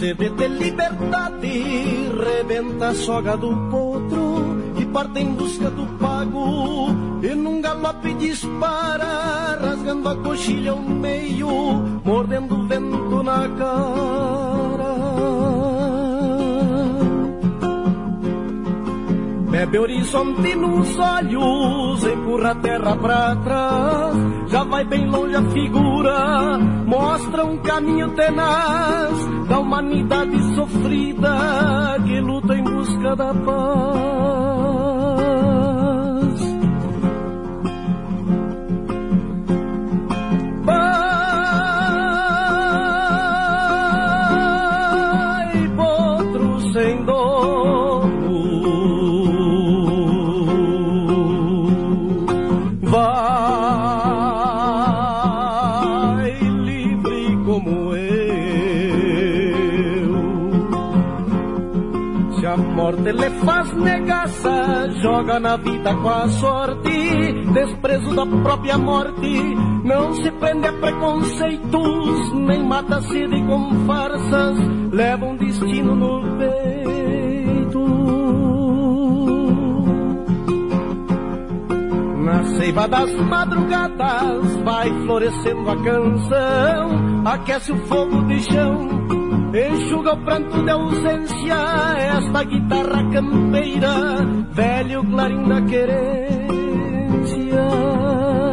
sede de liberdade rebenta a soga do potro e parte em busca do pago, e num galope dispara, rasgando a coxilha ao meio, mordendo o vento na cara. Bebe horizonte nos olhos, empurra a terra pra trás, já vai bem longe a figura, mostra um caminho tenaz da humanidade sofrida que luta em busca da paz. Vai, potro sem dono, vai livre como eu. Se a morte lhe faz negaça, joga na vida com a sorte, desprezo da própria morte, não se prende a preconceitos, nem mata a sede com farsas, leva um destino no peito. Na seiva das madrugadas vai florescendo a canção, aquece o fogo de chão, enxuga o pranto de ausência, esta guitarra campeira, velho clarim da querência.